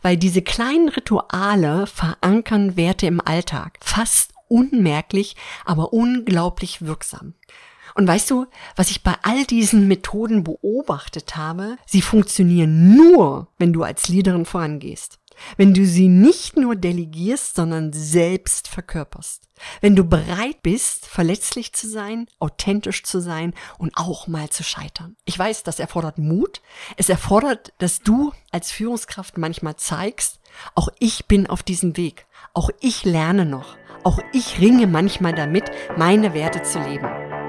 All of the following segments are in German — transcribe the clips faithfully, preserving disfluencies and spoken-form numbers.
weil diese kleinen Rituale verankern Werte im Alltag. Fast unmerklich, aber unglaublich wirksam. Und weißt du, was ich bei all diesen Methoden beobachtet habe? Sie funktionieren nur, wenn du als Leaderin vorangehst. Wenn du sie nicht nur delegierst, sondern selbst verkörperst. Wenn du bereit bist, verletzlich zu sein, authentisch zu sein und auch mal zu scheitern. Ich weiß, das erfordert Mut. Es erfordert, dass du als Führungskraft manchmal zeigst, auch ich bin auf diesem Weg. Auch ich lerne noch. Auch ich ringe manchmal damit, meine Werte zu leben.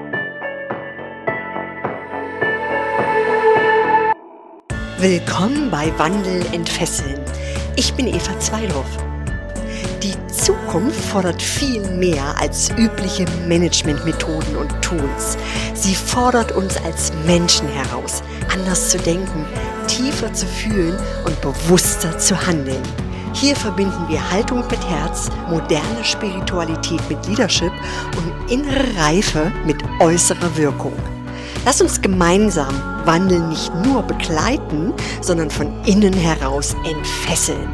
Willkommen bei Wandel entfesseln. Ich bin Eva Zweidorf. Die Zukunft fordert viel mehr als übliche Managementmethoden und Tools. Sie fordert uns als Menschen heraus, anders zu denken, tiefer zu fühlen und bewusster zu handeln. Hier verbinden wir Haltung mit Herz, moderne Spiritualität mit Leadership und innere Reife mit äußerer Wirkung. Lass uns gemeinsam Wandel nicht nur begleiten, sondern von innen heraus entfesseln.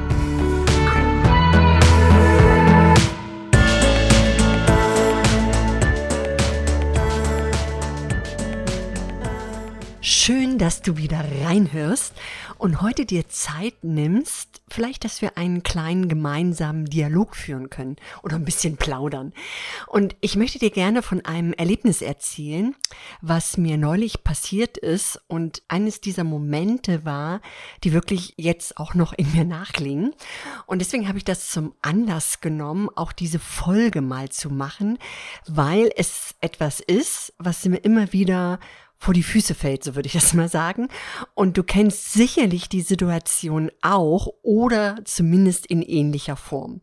Schön, dass du wieder reinhörst und heute dir Zeit nimmst, vielleicht, dass wir einen kleinen gemeinsamen Dialog führen können oder ein bisschen plaudern. Und ich möchte dir gerne von einem Erlebnis erzählen, was mir neulich passiert ist und eines dieser Momente war, die wirklich jetzt auch noch in mir nachklingen. Und deswegen habe ich das zum Anlass genommen, auch diese Folge mal zu machen, weil es etwas ist, was mir immer wieder vor die Füße fällt, so würde ich das mal sagen. Und du kennst sicherlich die Situation auch oder zumindest in ähnlicher Form.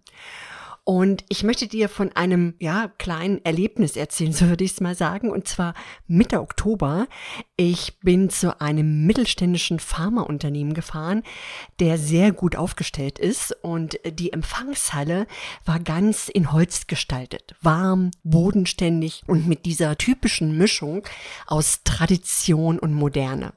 Und ich möchte dir von einem, ja, kleinen Erlebnis erzählen, so würde ich es mal sagen. Und zwar Mitte Oktober. Ich bin zu einem mittelständischen Pharmaunternehmen gefahren, der sehr gut aufgestellt ist. Und die Empfangshalle war ganz in Holz gestaltet. Warm, bodenständig und mit dieser typischen Mischung aus Tradition und Moderne.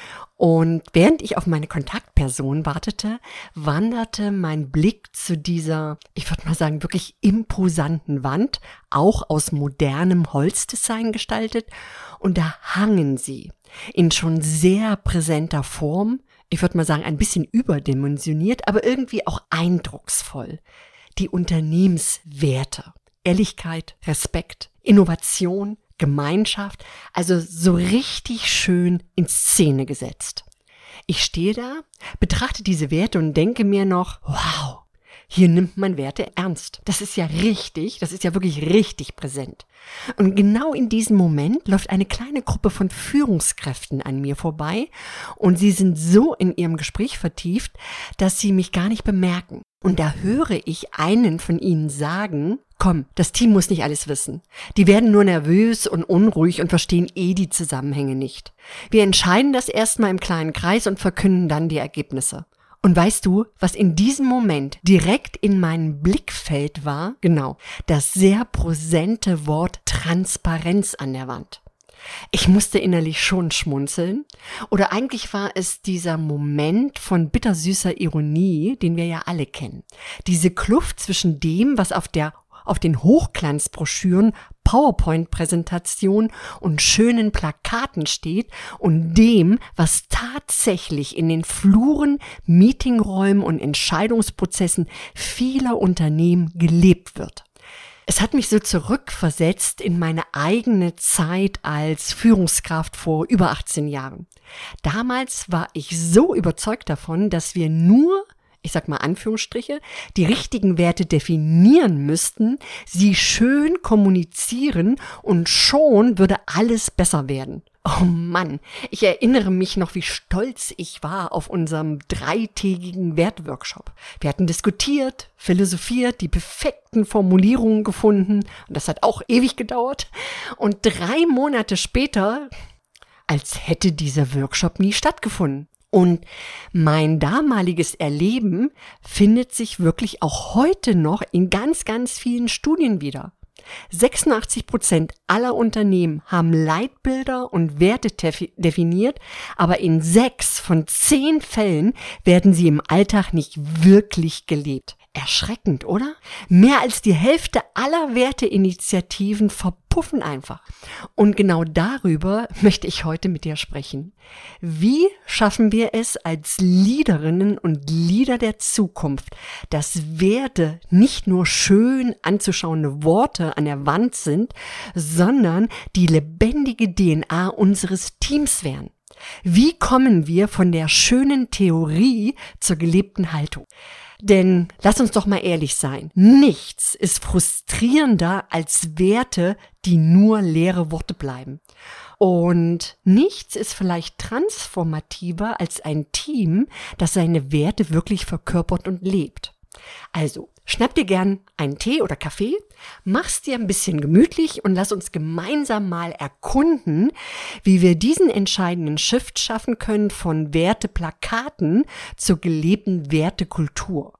Und während ich auf meine Kontaktperson wartete, wanderte mein Blick zu dieser, ich würde mal sagen, wirklich imposanten Wand, auch aus modernem Holzdesign gestaltet. Und da hangen sie in schon sehr präsenter Form, ich würde mal sagen, ein bisschen überdimensioniert, aber irgendwie auch eindrucksvoll. Die Unternehmenswerte, Ehrlichkeit, Respekt, Innovation, Gemeinschaft, also so richtig schön in Szene gesetzt. Ich stehe da, betrachte diese Werte und denke mir noch, wow, hier nimmt man Werte ernst. Das ist ja richtig, das ist ja wirklich richtig präsent. Und genau in diesem Moment läuft eine kleine Gruppe von Führungskräften an mir vorbei und sie sind so in ihrem Gespräch vertieft, dass sie mich gar nicht bemerken. Und da höre ich einen von ihnen sagen, komm, das Team muss nicht alles wissen. Die werden nur nervös und unruhig und verstehen eh die Zusammenhänge nicht. Wir entscheiden das erstmal im kleinen Kreis und verkünden dann die Ergebnisse. Und weißt du, was in diesem Moment direkt in meinem Blickfeld war? Genau, das sehr präsente Wort Transparenz an der Wand. Ich musste innerlich schon schmunzeln. Oder eigentlich war es dieser Moment von bittersüßer Ironie, den wir ja alle kennen. Diese Kluft zwischen dem, was auf der auf den Hochglanzbroschüren, PowerPoint-Präsentationen und schönen Plakaten steht und dem, was tatsächlich in den Fluren, Meetingräumen und Entscheidungsprozessen vieler Unternehmen gelebt wird. Es hat mich so zurückversetzt in meine eigene Zeit als Führungskraft vor über achtzehn Jahren. Damals war ich so überzeugt davon, dass wir nur, ich sag mal Anführungsstriche, die richtigen Werte definieren müssten, sie schön kommunizieren und schon würde alles besser werden. Oh Mann, ich erinnere mich noch, wie stolz ich war auf unserem dreitägigen Wertworkshop. Wir hatten diskutiert, philosophiert, die perfekten Formulierungen gefunden und das hat auch ewig gedauert. Und drei Monate später, als hätte dieser Workshop nie stattgefunden. Und mein damaliges Erleben findet sich wirklich auch heute noch in ganz, ganz vielen Studien wieder. sechsundachtzig Prozent aller Unternehmen haben Leitbilder und Werte tefi- definiert, aber in sechs von zehn Fällen werden sie im Alltag nicht wirklich gelebt. Erschreckend, oder? Mehr als die Hälfte aller Werteinitiativen verpuffen einfach. Und genau darüber möchte ich heute mit dir sprechen. Wie schaffen wir es als Leaderinnen und Leader der Zukunft, dass Werte nicht nur schön anzuschauende Worte an der Wand sind, sondern die lebendige D N A unseres Teams werden? Wie kommen wir von der schönen Theorie zur gelebten Haltung? Denn lass uns doch mal ehrlich sein, nichts ist frustrierender als Werte, die nur leere Worte bleiben. Und nichts ist vielleicht transformativer als ein Team, das seine Werte wirklich verkörpert und lebt. Also, schnapp dir gern einen Tee oder Kaffee, mach's dir ein bisschen gemütlich und lass uns gemeinsam mal erkunden, wie wir diesen entscheidenden Shift schaffen können von Werteplakaten zur gelebten Wertekultur.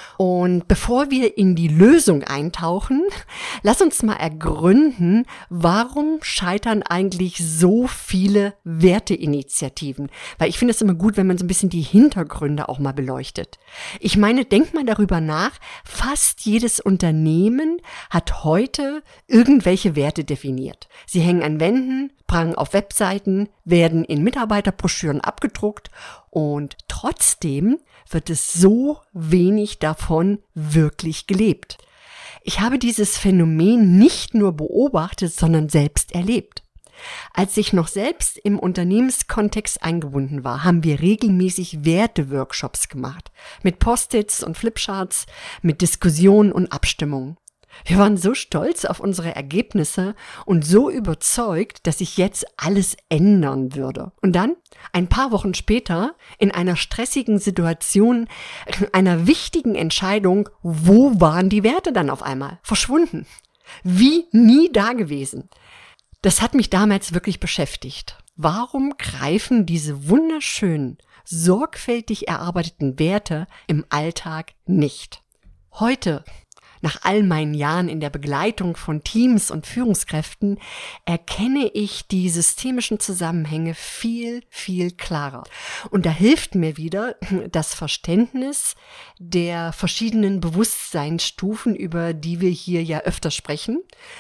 Und bevor wir in die Lösung eintauchen, lass uns mal ergründen, warum scheitern eigentlich so viele Werteinitiativen? Weil ich finde es immer gut, wenn man so ein bisschen die Hintergründe auch mal beleuchtet. Ich meine, denk mal darüber nach, fast jedes Unternehmen hat heute irgendwelche Werte definiert. Sie hängen an Wänden, prangen auf Webseiten, werden in Mitarbeiterbroschüren abgedruckt und trotzdem wird es so wenig davon wirklich gelebt. Ich habe dieses Phänomen nicht nur beobachtet, sondern selbst erlebt. Als ich noch selbst im Unternehmenskontext eingebunden war, haben wir regelmäßig Werteworkshops gemacht. Mit Post-its und Flipcharts, mit Diskussionen und Abstimmungen. Wir waren so stolz auf unsere Ergebnisse und so überzeugt, dass sich jetzt alles ändern würde. Und dann, ein paar Wochen später, in einer stressigen Situation, einer wichtigen Entscheidung, wo waren die Werte dann auf einmal? Verschwunden. Wie nie dagewesen. Das hat mich damals wirklich beschäftigt. Warum greifen diese wunderschönen, sorgfältig erarbeiteten Werte im Alltag nicht? Heute, nach all meinen Jahren in der Begleitung von Teams und Führungskräften, erkenne ich die systemischen Zusammenhänge viel, viel klarer. Und da hilft mir wieder das Verständnis der verschiedenen Bewusstseinsstufen, über die wir hier ja öfter sprechen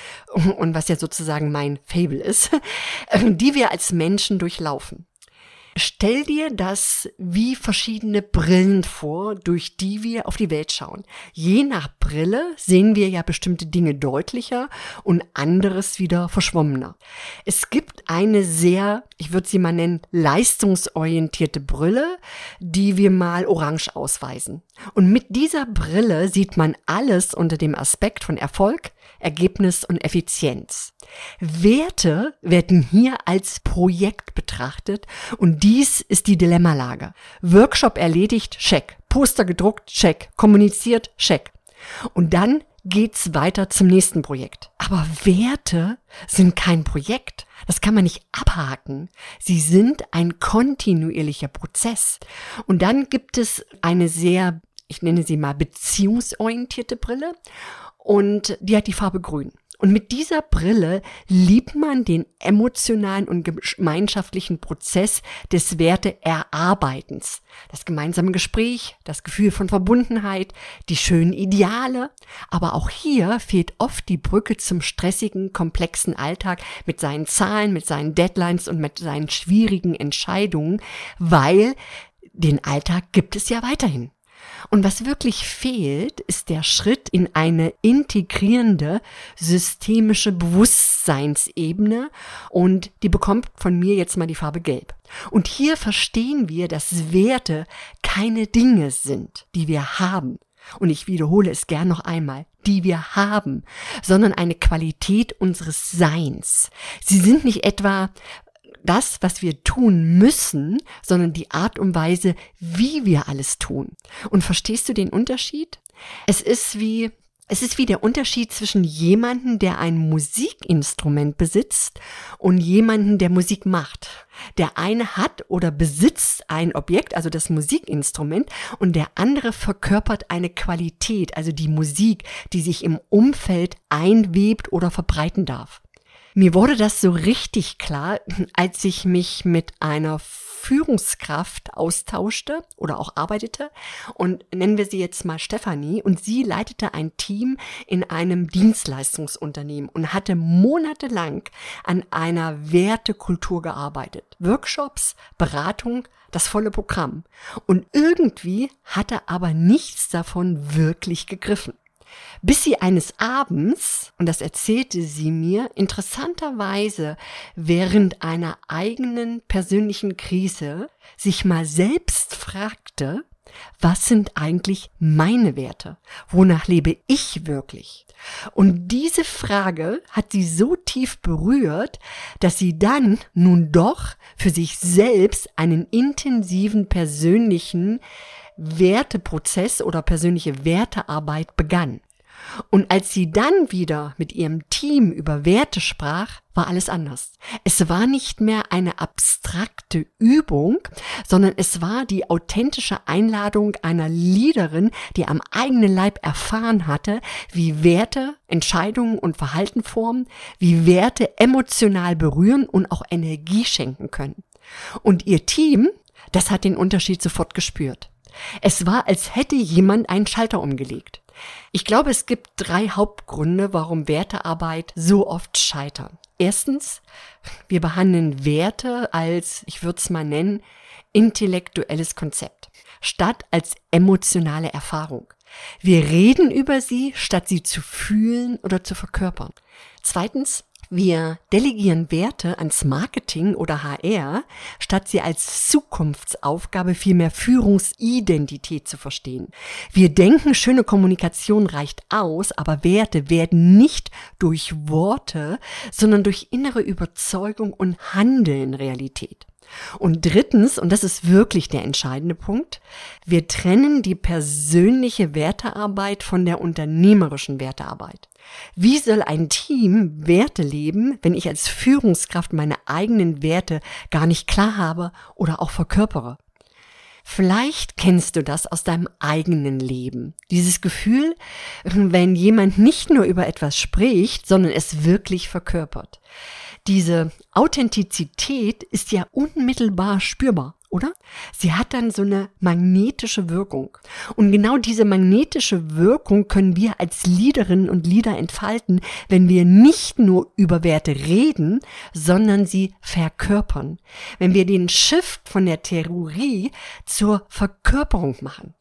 und was ja sozusagen mein Faible ist, die wir als Menschen durchlaufen. Stell dir das wie verschiedene Brillen vor, durch die wir auf die Welt schauen. Je nach Brille sehen wir ja bestimmte Dinge deutlicher und anderes wieder verschwommener. Es gibt eine sehr, ich würde sie mal nennen, leistungsorientierte Brille, die wir mal orange ausweisen. Und mit dieser Brille sieht man alles unter dem Aspekt von Erfolg, Ergebnis und Effizienz. Werte werden hier als Projekt betrachtet und dies ist die Dilemmalage. Workshop erledigt, check. Poster gedruckt, check. Kommuniziert, check. Und dann geht's weiter zum nächsten Projekt. Aber Werte sind kein Projekt. Das kann man nicht abhaken. Sie sind ein kontinuierlicher Prozess. Und dann gibt es eine sehr, ich nenne sie mal beziehungsorientierte Brille. Und die hat die Farbe grün. Und mit dieser Brille liebt man den emotionalen und gemeinschaftlichen Prozess des Werteerarbeitens. Das gemeinsame Gespräch, das Gefühl von Verbundenheit, die schönen Ideale. Aber auch hier fehlt oft die Brücke zum stressigen, komplexen Alltag mit seinen Zahlen, mit seinen Deadlines und mit seinen schwierigen Entscheidungen, weil den Alltag gibt es ja weiterhin. Und was wirklich fehlt, ist der Schritt in eine integrierende, systemische Bewusstseinsebene und die bekommt von mir jetzt mal die Farbe Gelb. Und hier verstehen wir, dass Werte keine Dinge sind, die wir haben. Und ich wiederhole es gern noch einmal, die wir haben, sondern eine Qualität unseres Seins. Sie sind nicht etwa das, was wir tun müssen, sondern die Art und Weise, wie wir alles tun. Und verstehst du den Unterschied? Es ist wie, Es ist wie der Unterschied zwischen jemandem, der ein Musikinstrument besitzt und jemandem, der Musik macht. Der eine hat oder besitzt ein Objekt, also das Musikinstrument, und der andere verkörpert eine Qualität, also die Musik, die sich im Umfeld einwebt oder verbreiten darf. Mir wurde das so richtig klar, als ich mich mit einer Führungskraft austauschte oder auch arbeitete, und nennen wir sie jetzt mal Stefanie, und sie leitete ein Team in einem Dienstleistungsunternehmen und hatte monatelang an einer Wertekultur gearbeitet. Workshops, Beratung, das volle Programm. Und irgendwie hatte aber nichts davon wirklich gegriffen. Bis sie eines Abends, und das erzählte sie mir, interessanterweise während einer eigenen persönlichen Krise, sich mal selbst fragte, was sind eigentlich meine Werte? Wonach lebe ich wirklich? Und diese Frage hat sie so tief berührt, dass sie dann nun doch für sich selbst einen intensiven persönlichen Werteprozess oder persönliche Wertearbeit begann. Und als sie dann wieder mit ihrem Team über Werte sprach, war alles anders. Es war nicht mehr eine abstrakte Übung, sondern es war die authentische Einladung einer Leaderin, die am eigenen Leib erfahren hatte, wie Werte, Entscheidungen und Verhalten formen, wie Werte emotional berühren und auch Energie schenken können. Und ihr Team, das hat den Unterschied sofort gespürt. Es war, als hätte jemand einen Schalter umgelegt. Ich glaube, es gibt drei Hauptgründe, warum Wertearbeit so oft scheitern. Erstens, wir behandeln Werte als, ich würde es mal nennen, intellektuelles Konzept, statt als emotionale Erfahrung. Wir reden über sie, statt sie zu fühlen oder zu verkörpern. Zweitens, wir delegieren Werte ans Marketing oder H R, statt sie als Zukunftsaufgabe vielmehr Führungsidentität zu verstehen. Wir denken, schöne Kommunikation reicht aus, aber Werte werden nicht durch Worte, sondern durch innere Überzeugung und Handeln Realität. Und drittens, und das ist wirklich der entscheidende Punkt, wir trennen die persönliche Wertearbeit von der unternehmerischen Wertearbeit. Wie soll ein Team Werte leben, wenn ich als Führungskraft meine eigenen Werte gar nicht klar habe oder auch verkörpere? Vielleicht kennst du das aus deinem eigenen Leben. Dieses Gefühl, wenn jemand nicht nur über etwas spricht, sondern es wirklich verkörpert. Diese Authentizität ist ja unmittelbar spürbar, oder? Sie hat dann so eine magnetische Wirkung. Und genau diese magnetische Wirkung können wir als Leaderinnen und Leader entfalten, wenn wir nicht nur über Werte reden, sondern sie verkörpern. Wenn wir den Shift von der Theorie zur Verkörperung machen.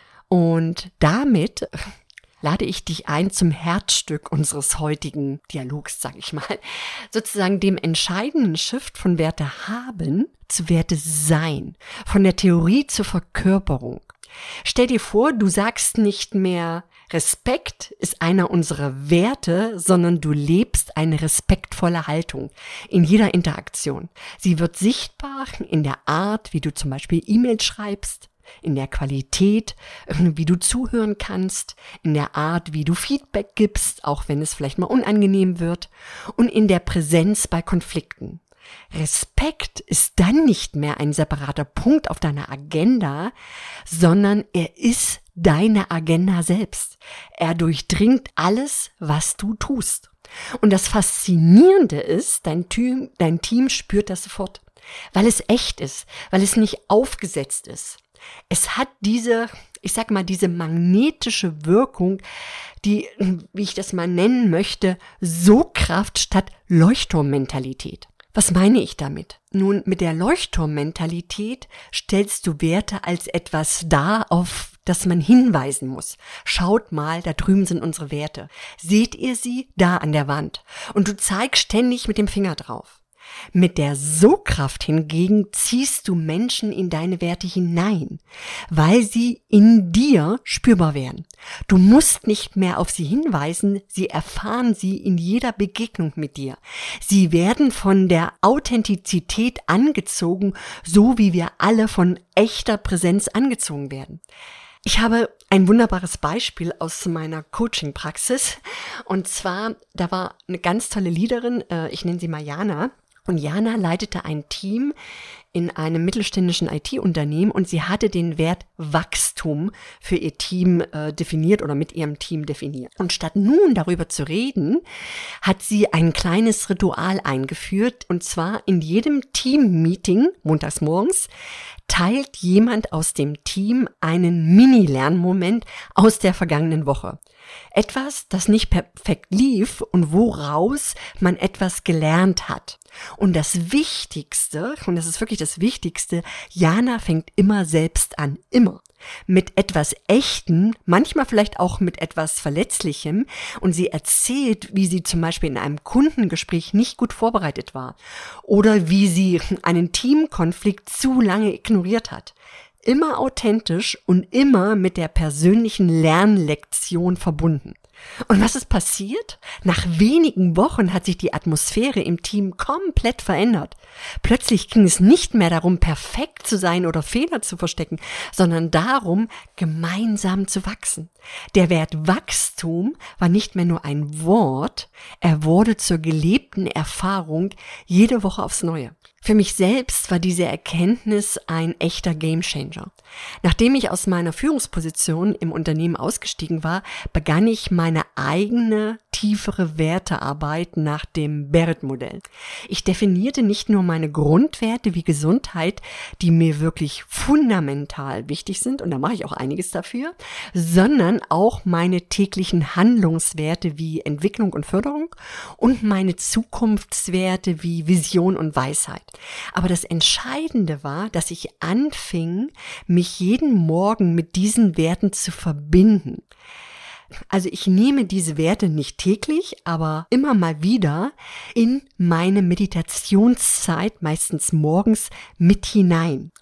Und damit lade ich dich ein zum Herzstück unseres heutigen Dialogs, sage ich mal, sozusagen dem entscheidenden Shift von Werte haben zu Werte sein, von der Theorie zur Verkörperung. Stell dir vor, du sagst nicht mehr, Respekt ist einer unserer Werte, sondern du lebst eine respektvolle Haltung in jeder Interaktion. Sie wird sichtbar in der Art, wie du zum Beispiel E-Mails schreibst, in der Qualität, wie du zuhören kannst, in der Art, wie du Feedback gibst, auch wenn es vielleicht mal unangenehm wird, und in der Präsenz bei Konflikten. Respekt ist dann nicht mehr ein separater Punkt auf deiner Agenda, sondern er ist deine Agenda selbst. Er durchdringt alles, was du tust. Und das Faszinierende ist, dein Team, dein Team spürt das sofort, weil es echt ist, weil es nicht aufgesetzt ist. Es hat diese, ich sag mal, diese magnetische Wirkung, die, wie ich das mal nennen möchte, Sogkraft statt Leuchtturmmentalität. Was meine ich damit? Nun, mit der Leuchtturmmentalität stellst du Werte als etwas dar, auf das man hinweisen muss. Schaut mal, da drüben sind unsere Werte. Seht ihr sie? Da an der Wand. Und du zeigst ständig mit dem Finger drauf. Mit der Sogkraft hingegen ziehst du Menschen in deine Werte hinein, weil sie in dir spürbar werden. Du musst nicht mehr auf sie hinweisen, sie erfahren sie in jeder Begegnung mit dir. Sie werden von der Authentizität angezogen, so wie wir alle von echter Präsenz angezogen werden. Ich habe ein wunderbares Beispiel aus meiner Coaching-Praxis. Und zwar, da war eine ganz tolle Leaderin, äh, ich nenne sie mal Jana. Und Jana leitete ein Team in einem mittelständischen I T-Unternehmen und sie hatte den Wert Wachstum für ihr Team äh, definiert oder mit ihrem Team definiert. Und statt nun darüber zu reden, hat sie ein kleines Ritual eingeführt. Und zwar in jedem Team-Meeting, montags morgens, teilt jemand aus dem Team einen Mini-Lernmoment aus der vergangenen Woche. Etwas, das nicht perfekt lief und woraus man etwas gelernt hat. Und das Wichtigste, und das ist wirklich das Wichtigste, Jana fängt immer selbst an, immer. Mit etwas Echtem, manchmal vielleicht auch mit etwas Verletzlichem, und sie erzählt, wie sie zum Beispiel in einem Kundengespräch nicht gut vorbereitet war oder wie sie einen Teamkonflikt zu lange ignoriert hat. Immer authentisch und immer mit der persönlichen Lernlektion verbunden. Und was ist passiert? Nach wenigen Wochen hat sich die Atmosphäre im Team komplett verändert. Plötzlich ging es nicht mehr darum, perfekt zu sein oder Fehler zu verstecken, sondern darum, gemeinsam zu wachsen. Der Wert Wachstum war nicht mehr nur ein Wort, er wurde zur gelebten Erfahrung jede Woche aufs Neue. Für mich selbst war diese Erkenntnis ein echter Gamechanger. Nachdem ich aus meiner Führungsposition im Unternehmen ausgestiegen war, begann ich meine eigene, tiefere Wertearbeit nach dem Barrett-Modell. Ich definierte nicht nur meine Grundwerte wie Gesundheit, die mir wirklich fundamental wichtig sind, und da mache ich auch einiges dafür, sondern auch meine täglichen Handlungswerte wie Entwicklung und Förderung und meine Zukunftswerte wie Vision und Weisheit. Aber das Entscheidende war, dass ich anfing, mich jeden Morgen mit diesen Werten zu verbinden. Also ich nehme diese Werte nicht täglich, aber immer mal wieder in meine Meditationszeit, meistens morgens, mit hinein.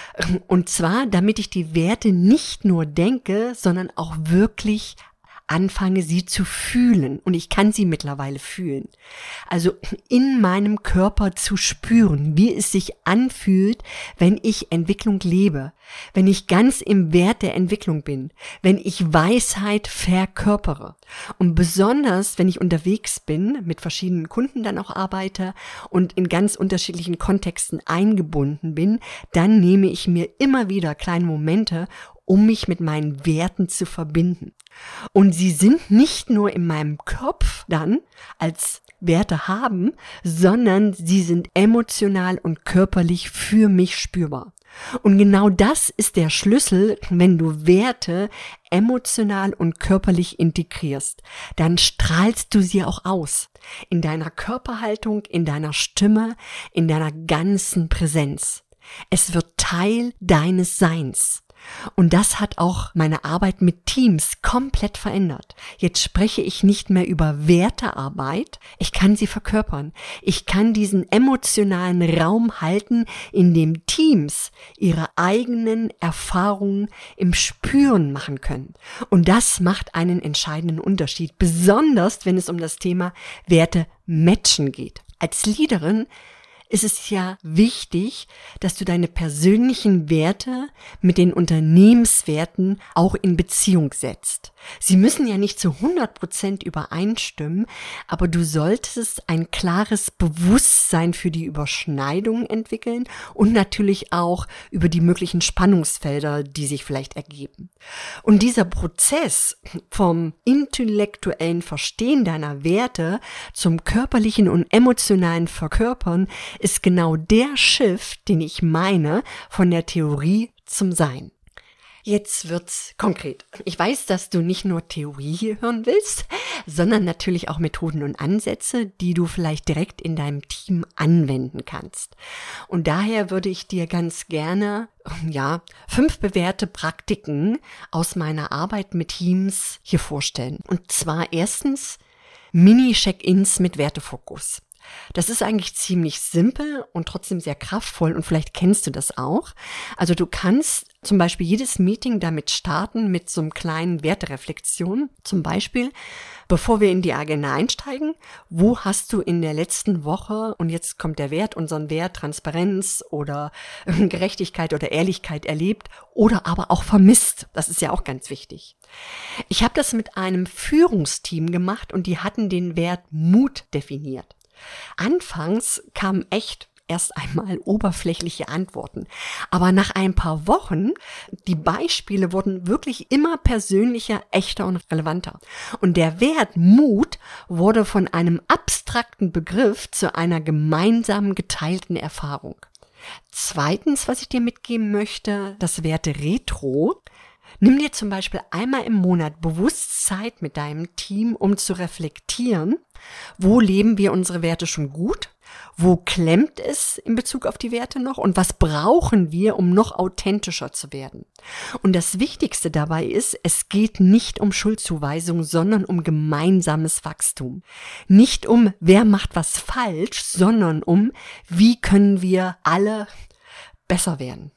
Und zwar, damit ich die Werte nicht nur denke, sondern auch wirklich anfange, sie zu fühlen. Und ich kann sie mittlerweile fühlen. Also in meinem Körper zu spüren, wie es sich anfühlt, wenn ich Entwicklung lebe, wenn ich ganz im Wert der Entwicklung bin, wenn ich Weisheit verkörpere. Und besonders, wenn ich unterwegs bin, mit verschiedenen Kunden dann auch arbeite und in ganz unterschiedlichen Kontexten eingebunden bin, dann nehme ich mir immer wieder kleine Momente, um mich mit meinen Werten zu verbinden. Und sie sind nicht nur in meinem Kopf dann als Werte haben, sondern sie sind emotional und körperlich für mich spürbar. Und genau das ist der Schlüssel, wenn du Werte emotional und körperlich integrierst. Dann strahlst du sie auch aus. In deiner Körperhaltung, in deiner Stimme, in deiner ganzen Präsenz. Es wird Teil deines Seins. Und das hat auch meine Arbeit mit Teams komplett verändert. Jetzt spreche ich nicht mehr über Wertearbeit, ich kann sie verkörpern. Ich kann diesen emotionalen Raum halten, in dem Teams ihre eigenen Erfahrungen im Spüren machen können. Und das macht einen entscheidenden Unterschied, besonders wenn es um das Thema Werte matchen geht. Als Leaderin ist es ja wichtig, dass du deine persönlichen Werte mit den Unternehmenswerten auch in Beziehung setzt. Sie müssen ja nicht zu hundert Prozent übereinstimmen, aber du solltest ein klares Bewusstsein für die Überschneidungen entwickeln und natürlich auch über die möglichen Spannungsfelder, die sich vielleicht ergeben. Und dieser Prozess vom intellektuellen Verstehen deiner Werte zum körperlichen und emotionalen Verkörpern ist genau der Shift, den ich meine, von der Theorie zum Sein. Jetzt wird's konkret. Ich weiß, dass du nicht nur Theorie hier hören willst, sondern natürlich auch Methoden und Ansätze, die du vielleicht direkt in deinem Team anwenden kannst. Und daher würde ich dir ganz gerne, ja, fünf bewährte Praktiken aus meiner Arbeit mit Teams hier vorstellen. Und zwar erstens Mini-Check-ins mit Wertefokus. Das ist eigentlich ziemlich simpel und trotzdem sehr kraftvoll und vielleicht kennst du das auch. Also du kannst zum Beispiel jedes Meeting damit starten mit so einem kleinen Wertereflexion. Zum Beispiel, bevor wir in die Agenda einsteigen, wo hast du in der letzten Woche, und jetzt kommt der Wert, unseren Wert Transparenz oder Gerechtigkeit oder Ehrlichkeit erlebt oder aber auch vermisst. Das ist ja auch ganz wichtig. Ich habe das mit einem Führungsteam gemacht und die hatten den Wert Mut definiert. Anfangs kamen echt erst einmal oberflächliche Antworten. Aber nach ein paar Wochen, die Beispiele wurden wirklich immer persönlicher, echter und relevanter. Und der Wert Mut wurde von einem abstrakten Begriff zu einer gemeinsam geteilten Erfahrung. Zweitens, was ich dir mitgeben möchte, das Werte Retro. Nimm dir zum Beispiel einmal im Monat bewusst Zeit mit deinem Team, um zu reflektieren, wo leben wir unsere Werte schon gut, wo klemmt es in Bezug auf die Werte noch und was brauchen wir, um noch authentischer zu werden. Und das Wichtigste dabei ist, es geht nicht um Schuldzuweisung, sondern um gemeinsames Wachstum. Nicht um, wer macht was falsch, sondern um, wie können wir alle besser werden.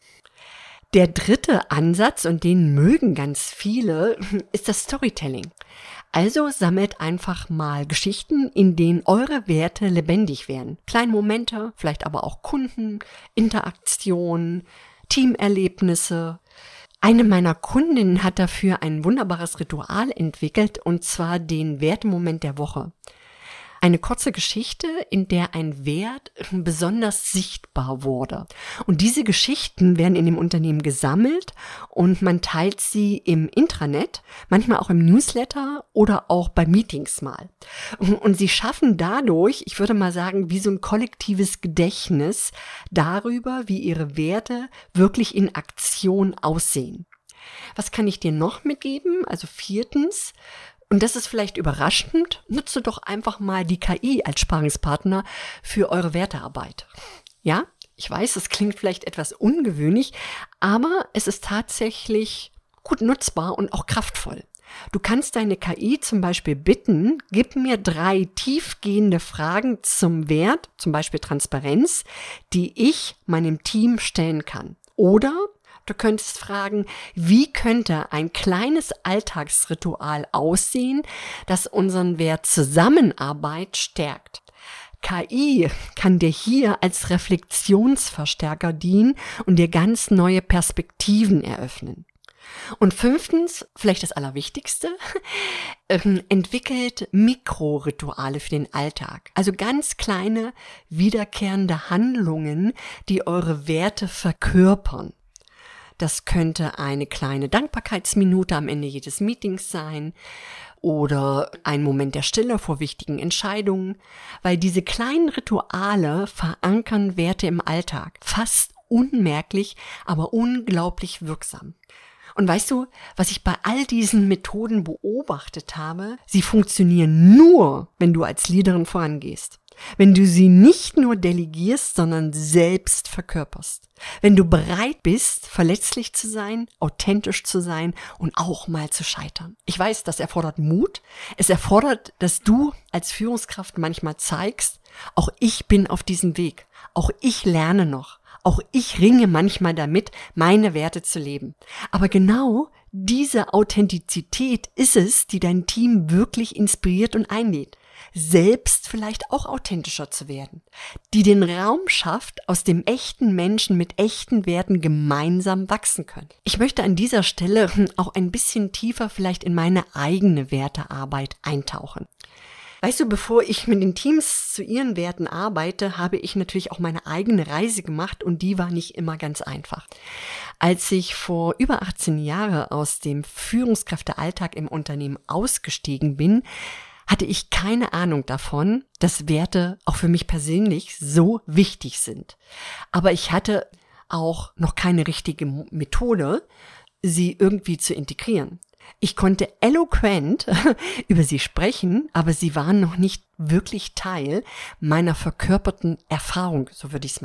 Der dritte Ansatz, und den mögen ganz viele, ist das Storytelling. Also sammelt einfach mal Geschichten, in denen eure Werte lebendig werden. Kleine Momente, vielleicht aber auch Kunden, Interaktion, Teamerlebnisse. Eine meiner Kundinnen hat dafür ein wunderbares Ritual entwickelt, und zwar den Wertemoment der Woche. Eine kurze Geschichte, in der ein Wert besonders sichtbar wurde. Und diese Geschichten werden in dem Unternehmen gesammelt und man teilt sie im Intranet, manchmal auch im Newsletter oder auch bei Meetings mal. Und sie schaffen dadurch, ich würde mal sagen, wie so ein kollektives Gedächtnis darüber, wie ihre Werte wirklich in Aktion aussehen. Was kann ich dir noch mitgeben? Also viertens, und das ist vielleicht überraschend, nutze doch einfach mal die K I als Sparingspartner für eure Wertearbeit. Ja, ich weiß, es klingt vielleicht etwas ungewöhnlich, aber es ist tatsächlich gut nutzbar und auch kraftvoll. Du kannst deine K I zum Beispiel bitten, gib mir drei tiefgehende Fragen zum Wert, zum Beispiel Transparenz, die ich meinem Team stellen kann. Oder du könntest fragen, wie könnte ein kleines Alltagsritual aussehen, das unseren Wert Zusammenarbeit stärkt. K I kann dir hier als Reflexionsverstärker dienen und dir ganz neue Perspektiven eröffnen. Und fünftens, vielleicht das Allerwichtigste, ähm, entwickelt Mikrorituale für den Alltag. Also ganz kleine, wiederkehrende Handlungen, die eure Werte verkörpern. Das könnte eine kleine Dankbarkeitsminute am Ende jedes Meetings sein oder ein Moment der Stille vor wichtigen Entscheidungen, weil diese kleinen Rituale verankern Werte im Alltag. Fast unmerklich, aber unglaublich wirksam. Und weißt du, was ich bei all diesen Methoden beobachtet habe? Sie funktionieren nur, wenn du als Leaderin vorangehst. Wenn du sie nicht nur delegierst, sondern selbst verkörperst. Wenn du bereit bist, verletzlich zu sein, authentisch zu sein und auch mal zu scheitern. Ich weiß, das erfordert Mut. Es erfordert, dass du als Führungskraft manchmal zeigst, auch ich bin auf diesem Weg. Auch ich lerne noch. Auch ich ringe manchmal damit, meine Werte zu leben. Aber genau diese Authentizität ist es, die dein Team wirklich inspiriert und einlädt, selbst vielleicht auch authentischer zu werden, die den Raum schafft, aus dem echten Menschen mit echten Werten gemeinsam wachsen können. Ich möchte an dieser Stelle auch ein bisschen tiefer vielleicht in meine eigene Wertearbeit eintauchen. Weißt du, bevor ich mit den Teams zu ihren Werten arbeite, habe ich natürlich auch meine eigene Reise gemacht und die war nicht immer ganz einfach. Als ich vor über achtzehn Jahren aus dem Führungskräftealltag im Unternehmen ausgestiegen bin, hatte ich keine Ahnung davon, dass Werte auch für mich persönlich so wichtig sind. Aber ich hatte auch noch keine richtige Methode, sie irgendwie zu integrieren. Ich konnte eloquent über sie sprechen, aber sie waren noch nicht wirklich Teil meiner verkörperten Erfahrung, so würde ich es mal nennen.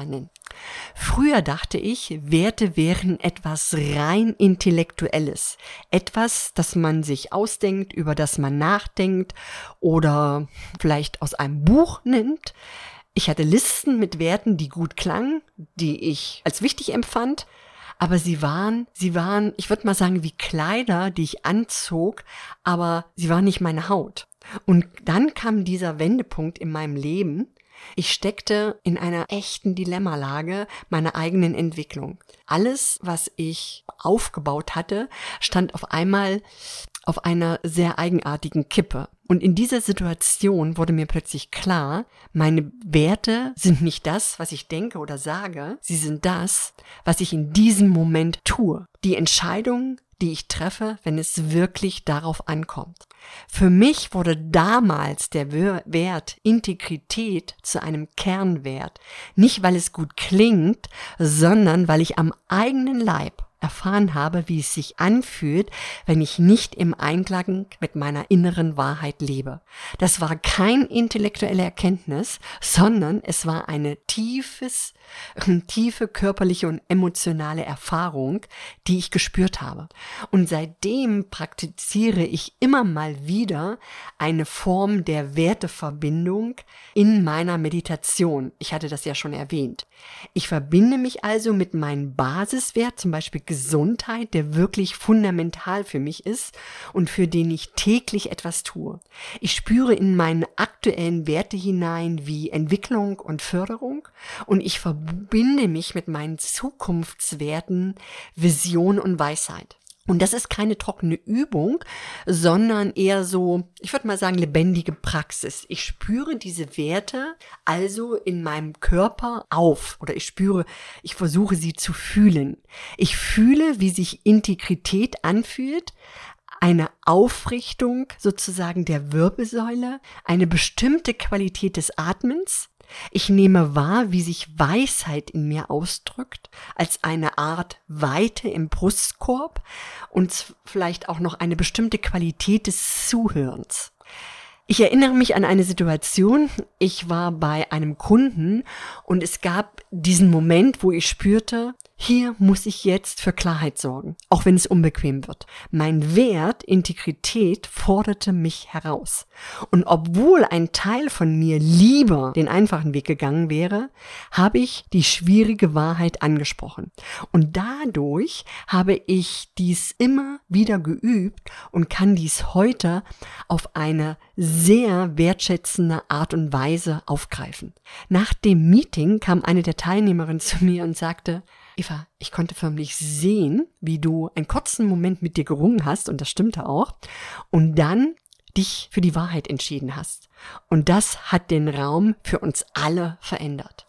Früher dachte ich, Werte wären etwas rein Intellektuelles. Etwas, das man sich ausdenkt, über das man nachdenkt oder vielleicht aus einem Buch nimmt. Ich hatte Listen mit Werten, die gut klangen, die ich als wichtig empfand. Aber sie waren, sie waren, ich würde mal sagen, wie Kleider, die ich anzog, aber sie waren nicht meine Haut. Und dann kam dieser Wendepunkt in meinem Leben. Ich steckte in einer echten Dilemmalage meiner eigenen Entwicklung. Alles, was ich aufgebaut hatte, stand auf einmal auf einer sehr eigenartigen Kippe. Und in dieser Situation wurde mir plötzlich klar, meine Werte sind nicht das, was ich denke oder sage, sie sind das, was ich in diesem Moment tue. Die Entscheidung, die ich treffe, wenn es wirklich darauf ankommt. Für mich wurde damals der Wert Integrität zu einem Kernwert. Nicht, weil es gut klingt, sondern weil ich am eigenen Leib erfahren habe, wie es sich anfühlt, wenn ich nicht im Einklang mit meiner inneren Wahrheit lebe. Das war kein intellektuelle Erkenntnis, sondern es war eine tiefes, tiefe körperliche und emotionale Erfahrung, die ich gespürt habe. Und seitdem praktiziere ich immer mal wieder eine Form der Werteverbindung in meiner Meditation. Ich hatte das ja schon erwähnt. Ich verbinde mich also mit meinem Basiswert, zum Beispiel Gesundheit, der wirklich fundamental für mich ist und für den ich täglich etwas tue. Ich spüre in meine aktuellen Werte hinein wie Entwicklung und Förderung und ich verbinde mich mit meinen Zukunftswerten Vision und Weisheit. Und das ist keine trockene Übung, sondern eher so, ich würde mal sagen, lebendige Praxis. Ich spüre diese Werte also in meinem Körper auf oder ich spüre, ich versuche sie zu fühlen. Ich fühle, wie sich Integrität anfühlt, eine Aufrichtung sozusagen der Wirbelsäule, eine bestimmte Qualität des Atmens. Ich nehme wahr, wie sich Weisheit in mir ausdrückt, als eine Art Weite im Brustkorb und vielleicht auch noch eine bestimmte Qualität des Zuhörens. Ich erinnere mich an eine Situation, ich war bei einem Kunden und es gab diesen Moment, wo ich spürte, hier muss ich jetzt für Klarheit sorgen, auch wenn es unbequem wird. Mein Wert, Integrität, forderte mich heraus. Und obwohl ein Teil von mir lieber den einfachen Weg gegangen wäre, habe ich die schwierige Wahrheit angesprochen. Und dadurch habe ich dies immer wieder geübt und kann dies heute auf eine sehr wertschätzende Art und Weise aufgreifen. Nach dem Meeting kam eine der Teilnehmerinnen zu mir und sagte, Eva, ich konnte förmlich sehen, wie du einen kurzen Moment mit dir gerungen hast, und das stimmte auch, und dann dich für die Wahrheit entschieden hast. Und das hat den Raum für uns alle verändert.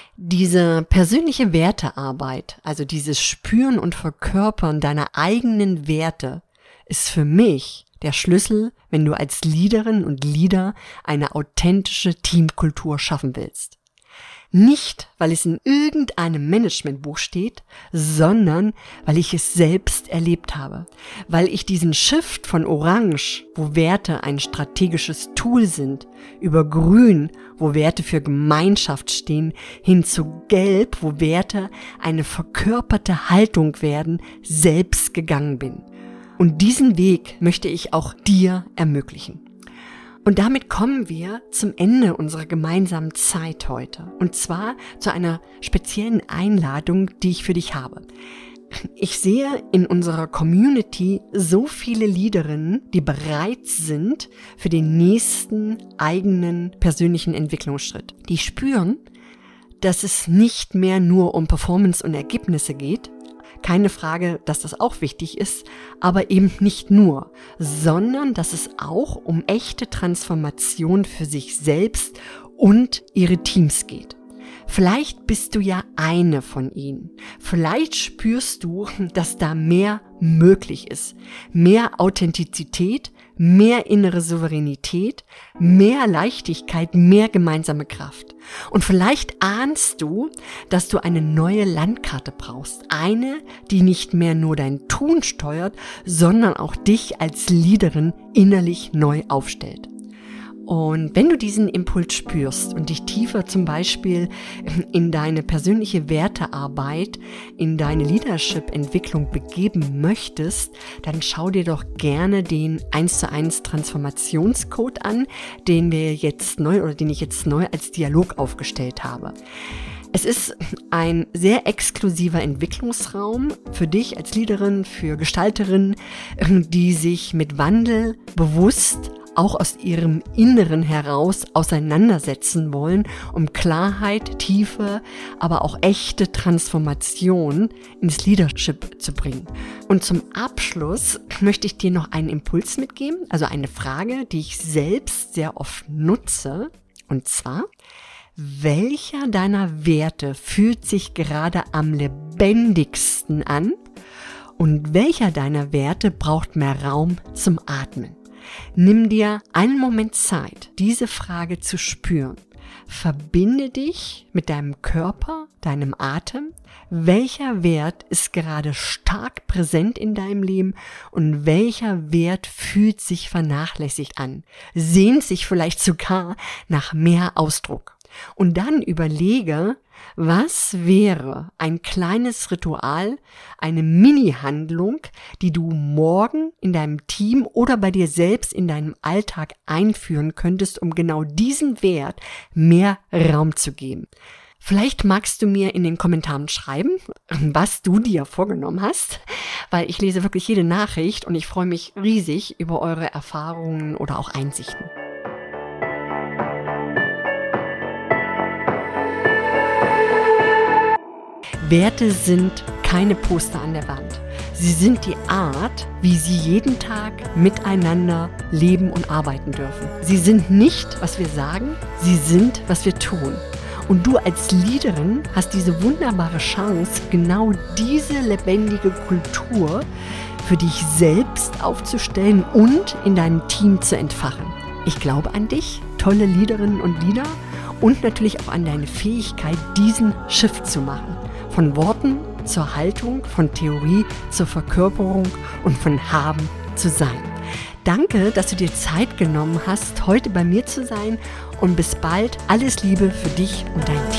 Diese persönliche Wertearbeit, also dieses Spüren und Verkörpern deiner eigenen Werte, ist für mich der Schlüssel, wenn du als Leaderin und Leader eine authentische Teamkultur schaffen willst. Nicht, weil es in irgendeinem Managementbuch steht, sondern weil ich es selbst erlebt habe. Weil ich diesen Shift von Orange, wo Werte ein strategisches Tool sind, über Grün, wo Werte für Gemeinschaft stehen, hin zu Gelb, wo Werte eine verkörperte Haltung werden, selbst gegangen bin. Und diesen Weg möchte ich auch dir ermöglichen. Und damit kommen wir zum Ende unserer gemeinsamen Zeit heute. Und zwar zu einer speziellen Einladung, die ich für dich habe. Ich sehe in unserer Community so viele Leaderinnen, die bereit sind für den nächsten eigenen persönlichen Entwicklungsschritt. Die spüren, dass es nicht mehr nur um Performance und Ergebnisse geht. Keine Frage, dass das auch wichtig ist, aber eben nicht nur, sondern dass es auch um echte Transformation für sich selbst und ihre Teams geht. Vielleicht bist du ja eine von ihnen. Vielleicht spürst du, dass da mehr möglich ist. Mehr Authentizität, mehr innere Souveränität, mehr Leichtigkeit, mehr gemeinsame Kraft. Und vielleicht ahnst du, dass du eine neue Landkarte brauchst. Eine, die nicht mehr nur dein Tun steuert, sondern auch dich als Leaderin innerlich neu aufstellt. Und wenn du diesen Impuls spürst und dich tiefer zum Beispiel in deine persönliche Wertearbeit, in deine Leadership-Entwicklung begeben möchtest, dann schau dir doch gerne den eins zu eins Transformationscode an, den wir jetzt neu oder den ich jetzt neu als Dialog aufgestellt habe. Es ist ein sehr exklusiver Entwicklungsraum für dich als Leaderin, für Gestalterin, die sich mit Wandel bewusst auch aus ihrem Inneren heraus auseinandersetzen wollen, um Klarheit, Tiefe, aber auch echte Transformation ins Leadership zu bringen. Und zum Abschluss möchte ich dir noch einen Impuls mitgeben, also eine Frage, die ich selbst sehr oft nutze, und zwar: Welcher deiner Werte fühlt sich gerade am lebendigsten an und welcher deiner Werte braucht mehr Raum zum Atmen? Nimm dir einen Moment Zeit, diese Frage zu spüren. Verbinde dich mit deinem Körper, deinem Atem. Welcher Wert ist gerade stark präsent in deinem Leben und welcher Wert fühlt sich vernachlässigt an? Sehnt sich vielleicht sogar nach mehr Ausdruck? Und dann überlege, was wäre ein kleines Ritual, eine Mini-Handlung, die du morgen in deinem Team oder bei dir selbst in deinem Alltag einführen könntest, um genau diesen Wert mehr Raum zu geben. Vielleicht magst du mir in den Kommentaren schreiben, was du dir vorgenommen hast, weil ich lese wirklich jede Nachricht und ich freue mich riesig über eure Erfahrungen oder auch Einsichten. Werte sind keine Poster an der Wand. Sie sind die Art, wie sie jeden Tag miteinander leben und arbeiten dürfen. Sie sind nicht, was wir sagen, sie sind, was wir tun. Und du als Leaderin hast diese wunderbare Chance, genau diese lebendige Kultur für dich selbst aufzustellen und in deinem Team zu entfachen. Ich glaube an dich, tolle Leaderinnen und Leader, und natürlich auch an deine Fähigkeit, diesen Shift zu machen. Von Worten zur Haltung, von Theorie zur Verkörperung und von Haben zu sein. Danke, dass du dir Zeit genommen hast, heute bei mir zu sein, und bis bald. Alles Liebe für dich und dein